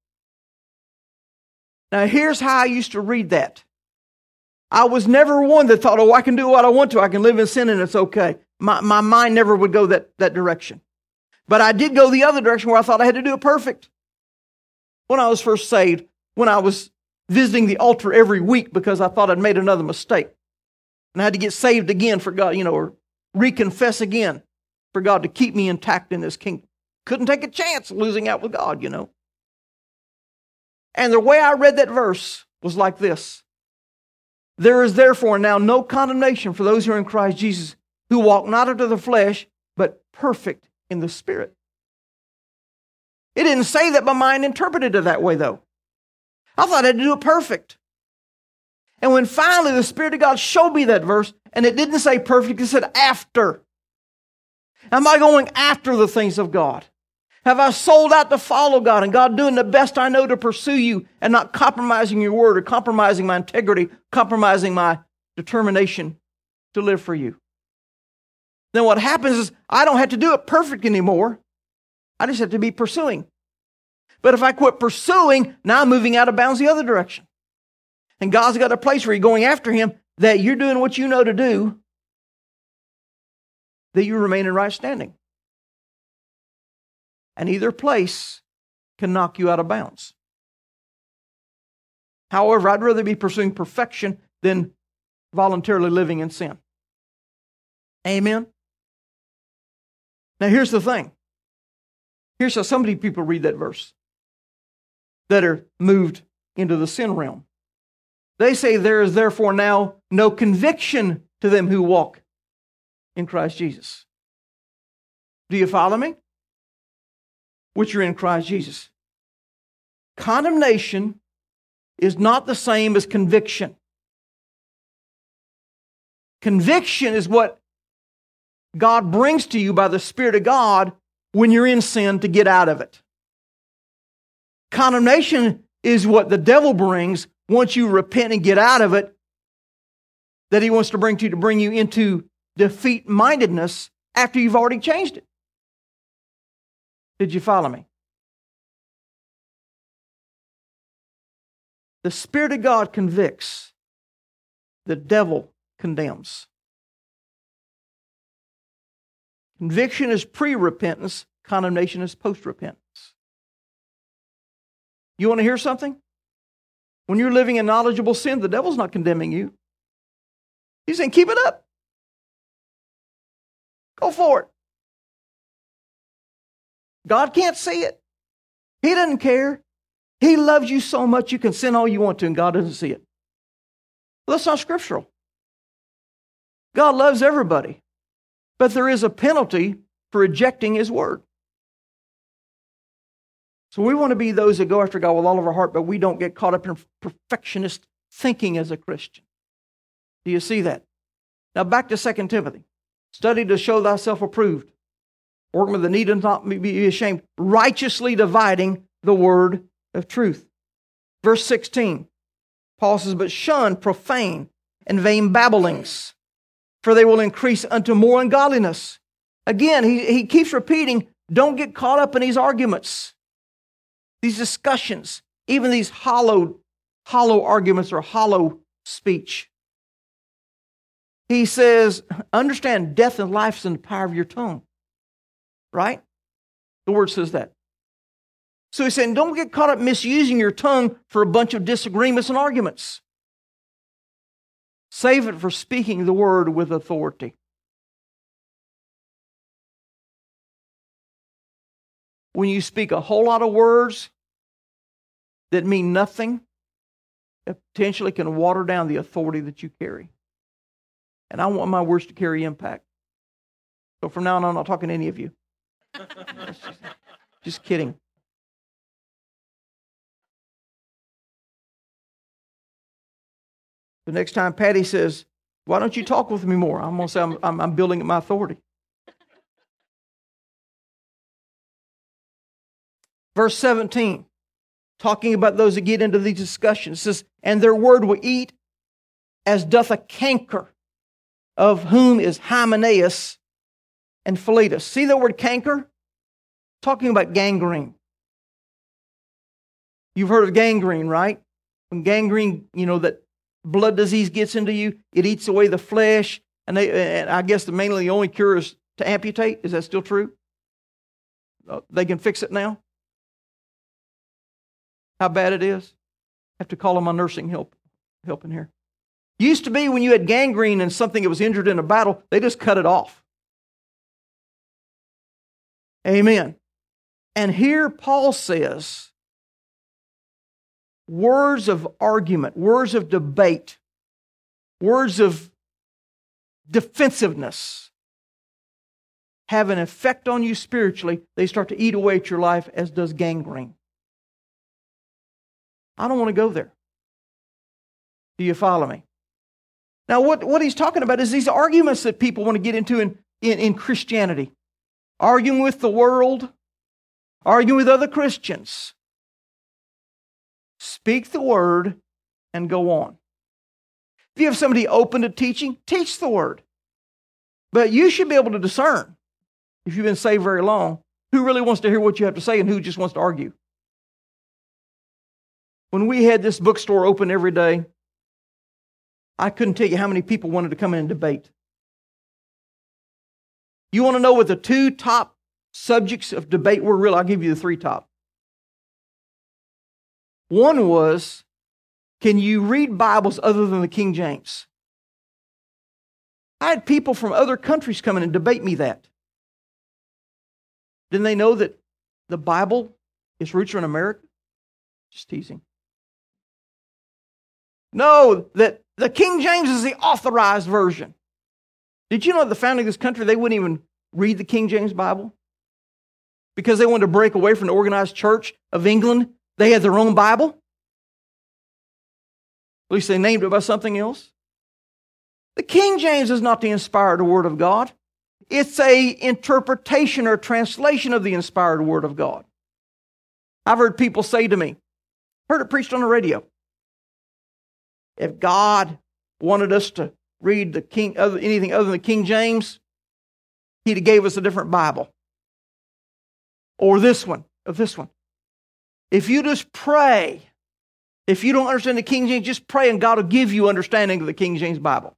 Now here's how I used to read that. I was never one that thought, oh, I can do what I want to. I can live in sin and it's okay. My, my mind never would go that, that direction. But I did go the other direction where I thought I had to do it perfect. When I was first saved, when I was visiting the altar every week because I thought I'd made another mistake. And I had to get saved again for God, you know, or reconfess again for God to keep me intact in this kingdom. Couldn't take a chance of losing out with God, you know. And the way I read that verse was like this. There is therefore now no condemnation for those who are in Christ Jesus, who walk not after the flesh, but perfect in the Spirit. It didn't say that, my mind interpreted it that way, though. I thought I had to do it perfect. And when finally the Spirit of God showed me that verse, and it didn't say perfect, it said after. Am I going after the things of God? Have I sold out to follow God, and God doing the best I know to pursue you and not compromising your word or compromising my integrity, compromising my determination to live for you? Then what happens is I don't have to do it perfect anymore. I just have to be pursuing. But if I quit pursuing, now I'm moving out of bounds the other direction. And God's got a place where you're going after Him, that you're doing what you know to do, that you remain in right standing. And either place can knock you out of bounds. However, I'd rather be pursuing perfection than voluntarily living in sin. Amen? Now here's the thing. Here's how some people read that verse that are moved into the sin realm. They say there is therefore now no conviction to them who walk in Christ Jesus. Do you follow me? Which are in Christ Jesus. Condemnation is not the same as conviction. Conviction is what God brings to you by the Spirit of God when you're in sin to get out of it. Condemnation is what the devil brings once you repent and get out of it, that he wants to bring to you to bring you into defeat-mindedness after you've already changed it. Did you follow me? The Spirit of God convicts. The devil condemns. Conviction is pre-repentance. Condemnation is post-repentance. You want to hear something? When you're living in knowledgeable sin, the devil's not condemning you. He's saying, keep it up. Go for it. God can't see it. He doesn't care. He loves you so much you can sin all you want to and God doesn't see it. Well, that's not scriptural. God loves everybody. But there is a penalty for rejecting His word. So we want to be those that go after God with all of our heart, but we don't get caught up in perfectionist thinking as a Christian. Do you see that? Now back to Second Timothy. Study to show thyself approved. Workman with the need and not be ashamed. Righteously dividing the word of truth. Verse sixteen. Paul says, but shun profane and vain babblings, for they will increase unto more ungodliness. Again, he, he keeps repeating, don't get caught up in these arguments, these discussions, even these hollow, hollow arguments or hollow speech. He says, understand death and life is in the power of your tongue. Right? The word says that. So he's saying, don't get caught up misusing your tongue for a bunch of disagreements and arguments. Save it for speaking the word with authority. When you speak a whole lot of words that mean nothing, it potentially can water down the authority that you carry. And I want my words to carry impact. So from now on, I'm not talking to any of you. just, just kidding. The next time Patty says, why don't you talk with me more? I'm going to say, I'm, I'm, I'm building up my authority. Verse seventeen, talking about those that get into these discussions, it says, and their word will eat as doth a canker, of whom is Hymenaeus and Philetus. See the word canker? Talking about gangrene. You've heard of gangrene, right? When gangrene, you know, that blood disease gets into you, it eats away the flesh, And, they, and I guess the mainly the only cure is to amputate. Is that still true? They can fix it now? How bad it is? I have to call on my nursing help, help in here. Used to be when you had gangrene and something that was injured in a battle, they just cut it off. Amen. And here Paul says, words of argument, words of debate, words of defensiveness have an effect on you spiritually. They start to eat away at your life, as does gangrene. I don't want to go there. Do you follow me? Now, what, what he's talking about is these arguments that people want to get into in, in, in Christianity. Arguing with the world, arguing with other Christians. Speak the word and go on. If you have somebody open to teaching, teach the word. But you should be able to discern, if you've been saved very long, who really wants to hear what you have to say and who just wants to argue. When we had this bookstore open every day, I couldn't tell you how many people wanted to come in and debate. You want to know what the two top subjects of debate were? Real, I'll give you the three top. One was, can you read Bibles other than the King James? I had people from other countries come in and debate me that. Didn't they know that the Bible, its roots are in America? Just teasing. No, that the King James is the authorized version. Did you know at the founding of this country, they wouldn't even read the King James Bible? Because they wanted to break away from the organized church of England. They had their own Bible. At least they named it by something else. The King James is not the inspired Word of God. It's a interpretation or translation of the inspired Word of God. I've heard people say to me, heard it preached on the radio, if God wanted us to read the King, other, anything other than the King James, He'd have gave us a different Bible. Or this one, or this one. If you just pray, if you don't understand the King James, just pray and God will give you understanding of the King James Bible.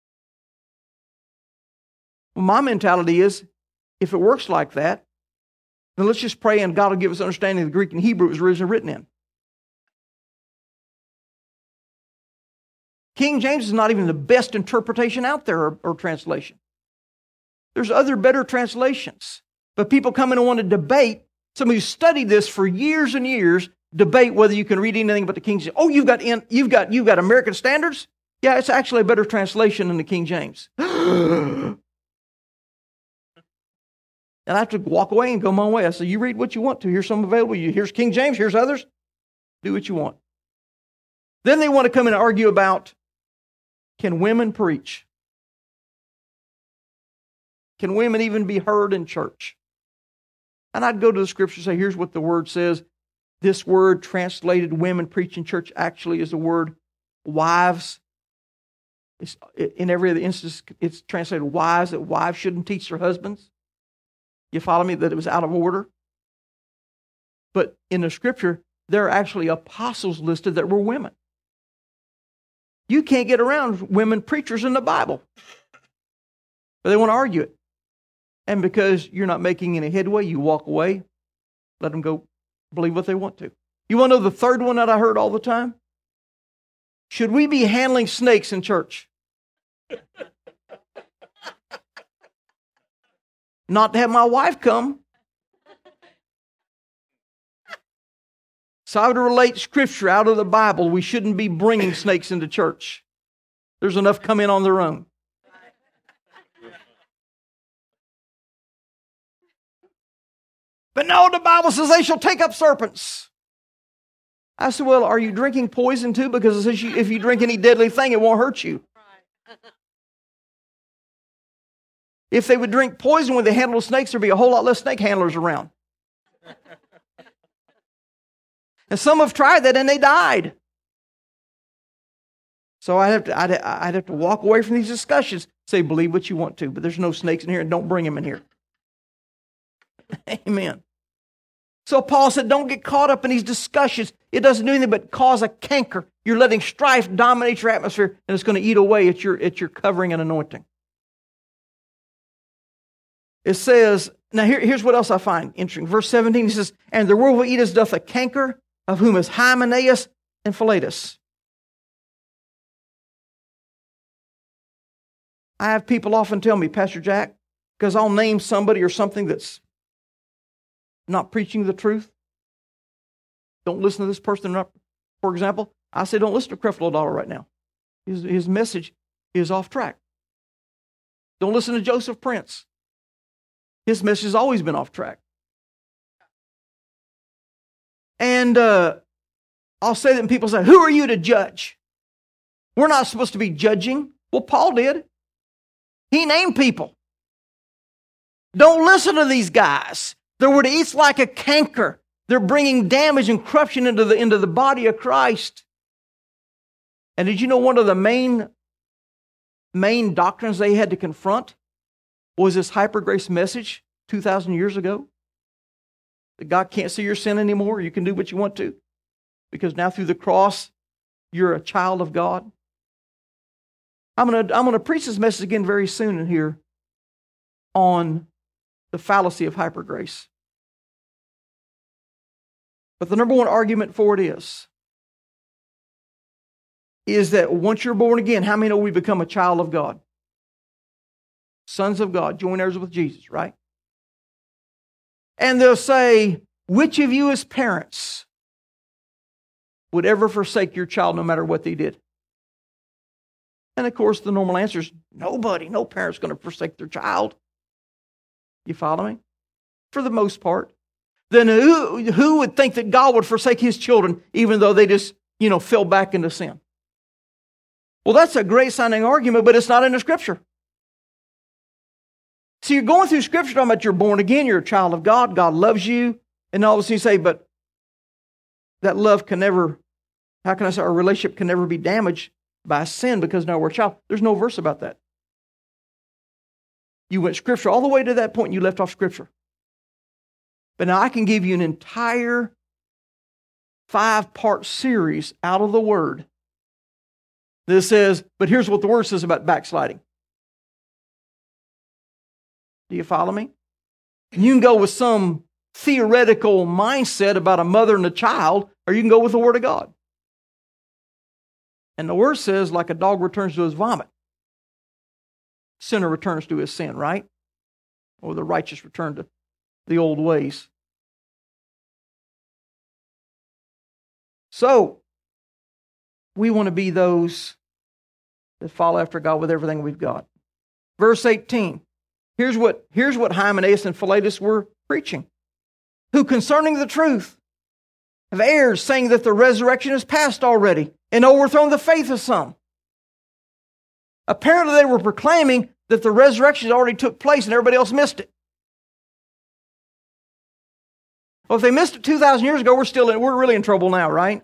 Well, my mentality is, if it works like that, then let's just pray and God will give us understanding of the Greek and Hebrew it was originally written in. King James is not even the best interpretation out there or, or translation. There's other better translations. But people come in and want to debate. Somebody who studied this for years and years, debate whether you can read anything but the King James. Oh, you've got in, you've got you've got American Standards? Yeah, it's actually a better translation than the King James. And I have to walk away and go my way. I say, you read what you want to. Here's some available. Here's King James. Here's others. Do what you want. Then they want to come in and argue about, can women preach? Can women even be heard in church? And I'd go to the scripture and say, here's what the word says. This word translated women preach in church actually is the word wives. It's, in every other instance, it's translated wives, that wives shouldn't teach their husbands. You follow me? That it was out of order. But in the scripture, there are actually apostles listed that were women. You can't get around women preachers in the Bible. But they want to argue it. And because you're not making any headway, you walk away. Let them go believe what they want to. You want to know the third one that I heard all the time? Should we be handling snakes in church? Not to have my wife come. So I would relate scripture out of the Bible. We shouldn't be bringing snakes into church. There's enough come in on their own. But no, the Bible says they shall take up serpents. I said, well, are you drinking poison too? Because it says you, if you drink any deadly thing, it won't hurt you. If they would drink poison when they handle snakes, there'd be a whole lot less snake handlers around. And some have tried that and they died. So I'd have to, I'd, I'd have to walk away from these discussions, say, believe what you want to, but there's no snakes in here and don't bring them in here. Amen. So Paul said, don't get caught up in these discussions. It doesn't do anything but cause a canker. You're letting strife dominate your atmosphere, and it's going to eat away at your, at your covering and anointing. It says, now here, here's what else I find interesting. Verse seventeen, he says, and the world will eat as doth a canker, of whom is Hymenaeus and Philetus. I have people often tell me, Pastor Jack, because I'll name somebody or something that's not preaching the truth. Don't listen to this person. For example, I say don't listen to Creflo Dollar right now. His, his message is off track. Don't listen to Joseph Prince. His message has always been off track. And uh, I'll say that and people say, who are you to judge? We're not supposed to be judging. Well, Paul did. He named people. Don't listen to these guys. They're what eats like a canker. They're bringing damage and corruption into the, into the body of Christ. And did you know one of the main, main doctrines they had to confront was this hyper grace message two thousand years ago? That God can't see your sin anymore. You can do what you want to. Because now through the cross, you're a child of God. I'm going to I'm going to preach this message again very soon in here on the fallacy of hyper grace. But the number one argument for it is, is that once you're born again, how many know we become a child of God? Sons of God, joint heirs with Jesus, right? And they'll say, which of you as parents would ever forsake your child no matter what they did? And of course, the normal answer is nobody. No parent's going to forsake their child. You follow me? For the most part. Then who, who would think that God would forsake his children even though they just, you know, fell back into sin? Well, that's a great sounding argument, but it's not in the Scripture. So you're going through Scripture talking about you're born again, you're a child of God, God loves you, and all of a sudden you say, but that love can never, how can I say, our relationship can never be damaged by sin because now we're a child. There's no verse about that. You went Scripture all the way to that point and you left off Scripture. But now I can give you an entire five-part series out of the Word that says, but here's what the Word says about backsliding. Do you follow me? You can go with some theoretical mindset about a mother and a child, or you can go with the Word of God. And the Word says, like a dog returns to his vomit, sinner returns to his sin, right? Or the righteous return to the old ways. So, we want to be those that follow after God with everything we've got. Verse eighteen. Here's what, here's what Hymenaeus and Philetus were preaching. Who concerning the truth have erred, saying that the resurrection is past already, and overthrown the faith of some. Apparently they were proclaiming that the resurrection already took place and everybody else missed it. Well, if they missed it two thousand years ago, we're still in, we're really in trouble now, right?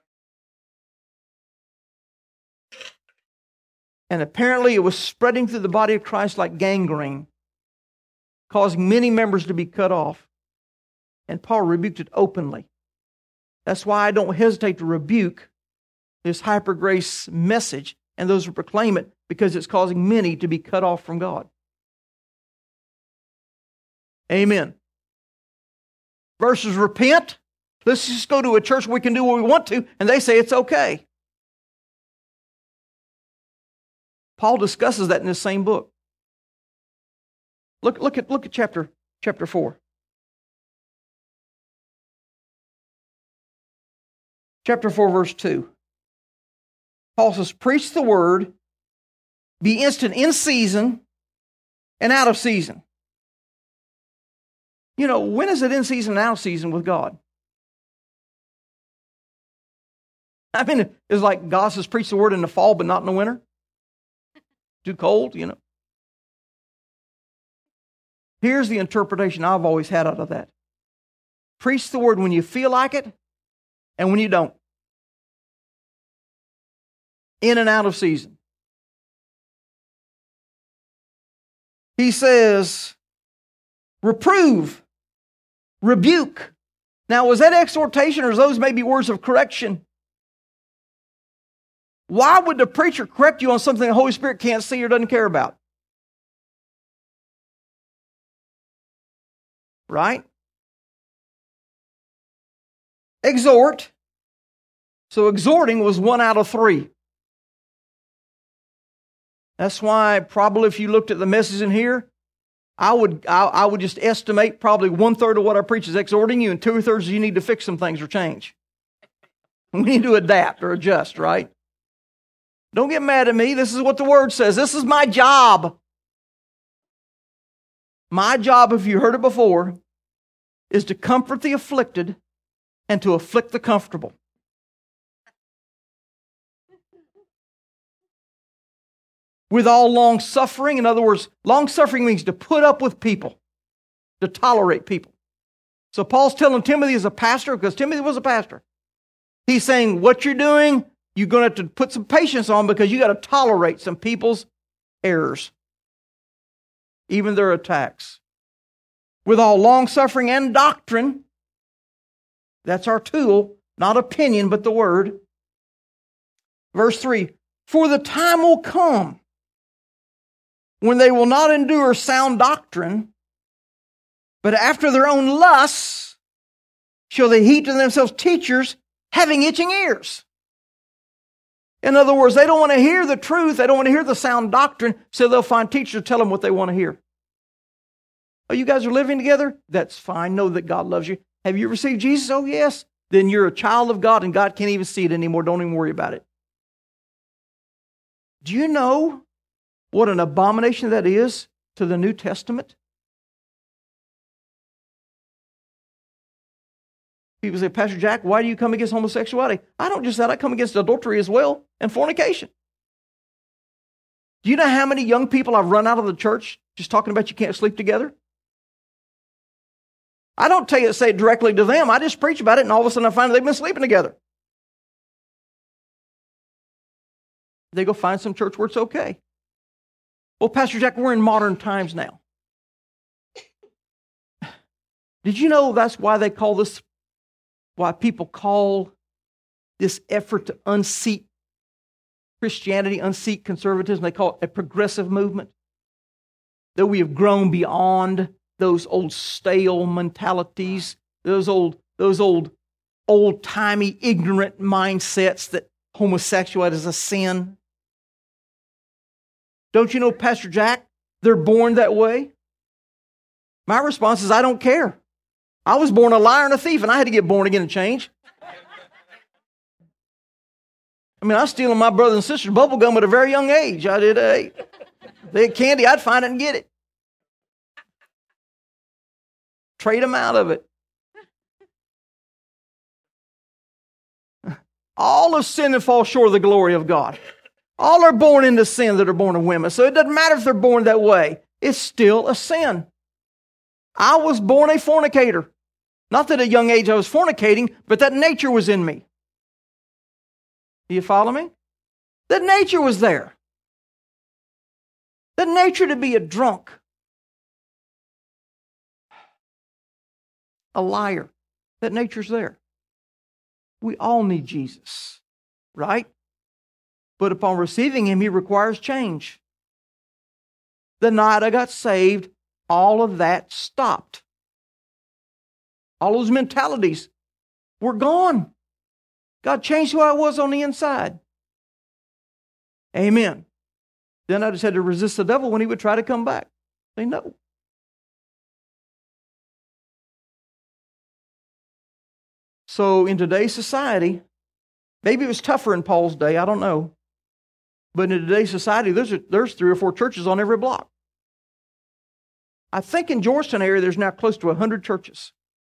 And apparently it was spreading through the body of Christ like gangrene, causing many members to be cut off. And Paul rebuked it openly. That's why I don't hesitate to rebuke this hyper grace message and those who proclaim it, because it's causing many to be cut off from God. Amen. Versus repent. Let's just go to a church where we can do what we want to, and they say it's okay. Paul discusses that in this same book. Look, look at look at chapter chapter four. Chapter four, verse two. Paul says, preach the word, be instant in season and out of season. You know, when is it in season and out of season with God? I mean, it's like God says, preach the word in the fall, but not in the winter. Too cold, you know. Here's the interpretation I've always had out of that. Preach the word when you feel like it and when you don't. In and out of season. He says, reprove, rebuke. Now, was that exhortation or is those maybe words of correction? Why would the preacher correct you on something the Holy Spirit can't see or doesn't care about? right? Exhort. So exhorting was one out of three. That's why probably if you looked at the message in here, I would I, I would just estimate probably one third of what I preach is exhorting you, and two thirds you need to fix some things or change. We need to adapt or adjust, right? Don't get mad at me. This is what the Word says. This is my job. My job, if you heard it before, is to comfort the afflicted and to afflict the comfortable. With all long suffering. In other words, long suffering means to put up with people, to tolerate people. So Paul's telling Timothy as a pastor, because Timothy was a pastor, he's saying, what you're doing, you're going to have to put some patience on because you got to tolerate some people's errors, even their attacks. With all long suffering and doctrine, that's our tool, not opinion, but the Word. Verse three, for the time will come when they will not endure sound doctrine, but after their own lusts shall they heap to themselves teachers having itching ears. In other words, they don't want to hear the truth. They don't want to hear the sound doctrine, so they'll find teachers to tell them what they want to hear. Oh, you guys are living together? That's fine. Know that God loves you. Have you received Jesus? Oh, yes. Then you're a child of God, and God can't even see it anymore. Don't even worry about it. Do you know what an abomination that is to the New Testament? People say, Pastor Jack, why do you come against homosexuality? I don't just that. I come against adultery as well and fornication. Do you know how many young people I've run out of the church just talking about you can't sleep together? I don't tell you to say it directly to them. I just preach about it, and all of a sudden I find they've been sleeping together. They go find some church where it's okay. Well, Pastor Jack, we're in modern times now. Did you know that's why they call this, why people call this effort to unseat Christianity, unseat conservatism, they call it a progressive movement? That we have grown beyond those old stale mentalities, those old, those old, old-timey, ignorant mindsets that homosexuality is a sin. Don't you know, Pastor Jack, they're born that way? My response is, I don't care. I was born a liar and a thief, and I had to get born again and change. I mean, I was stealing my brothers and sisters' bubble gum at a very young age. I did. Uh, they had candy, I'd find it and get it. Trade them out of it. All of sin and fall short of the glory of God. All are born into sin that are born of women. So it doesn't matter if they're born that way. It's still a sin. I was born a fornicator. Not that at a young age I was fornicating, but that nature was in me. Do you follow me? That nature was there. That nature to be a drunk, a liar, that nature's there. We all need Jesus, right? But upon receiving Him, He requires change. The night I got saved, all of that stopped. All those mentalities were gone. God changed who I was on the inside. Amen. Then I just had to resist the devil when he would try to come back. Say no. So in today's society, maybe it was tougher in Paul's day, I don't know. But in today's society, there's, a, there's three or four churches on every block. I think in Georgetown area, there's now close to one hundred churches.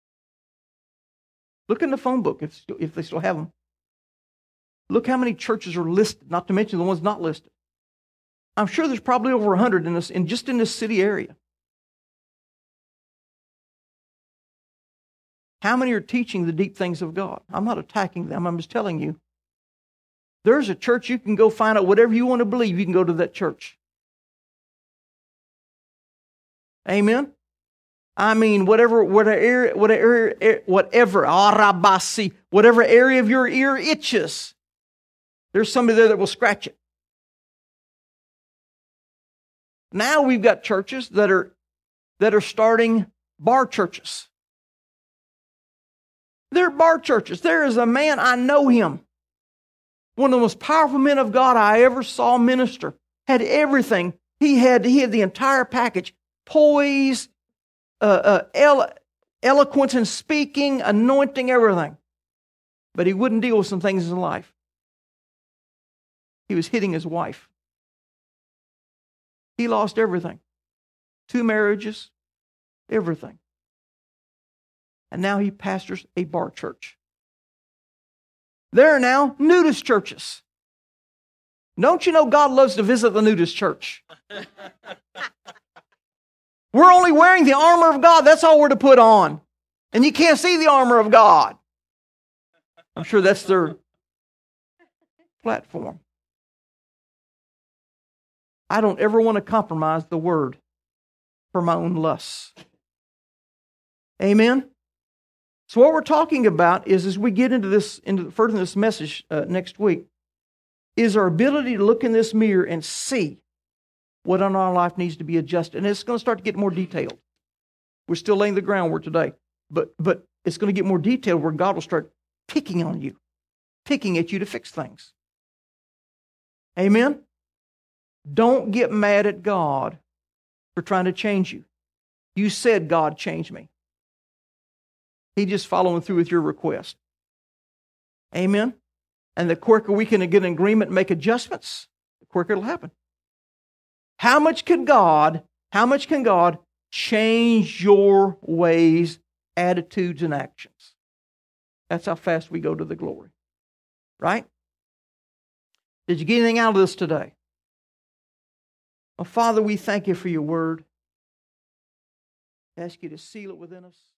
Look in the phone book if, if they still have them. Look how many churches are listed, not to mention the ones not listed. I'm sure there's probably over one hundred in this, in just in this city area. How many are teaching the deep things of God? I'm not attacking them. I'm just telling you. There's a church you can go find out whatever you want to believe. You can go to that church. Amen? I mean, whatever, whatever, whatever, whatever, arabasi, whatever area of your ear itches, there's somebody there that will scratch it. Now we've got churches that are that are starting bar churches. They're bar churches. There is a man, I know him. One of the most powerful men of God I ever saw minister. Had everything. He had, he had the entire package. Poise, uh, uh, elo- eloquence in speaking, anointing, everything. But he wouldn't deal with some things in life. He was hitting his wife. He lost everything. Two marriages, everything. And now he pastors a bar church. There are now nudist churches. Don't you know God loves to visit the nudist church? We're only wearing the armor of God. That's all we're to put on. And you can't see the armor of God. I'm sure that's their platform. I don't ever want to compromise the word for my own lusts. Amen? So what we're talking about is, as we get into this, into further in this message uh, next week, is our ability to look in this mirror and see what in our life needs to be adjusted. And it's going to start to get more detailed. We're still laying the groundwork today. But, but it's going to get more detailed where God will start picking on you, picking at you to fix things. Amen? Don't get mad at God for trying to change you. You said, God, change me. He's just following through with your request. Amen? And the quicker we can get an agreement and make adjustments, the quicker it'll happen. How much can God, how much can God change your ways, attitudes, and actions? That's how fast we go to the glory. Right? Did you get anything out of this today? Well, Father, we thank you for your word. I ask you to seal it within us.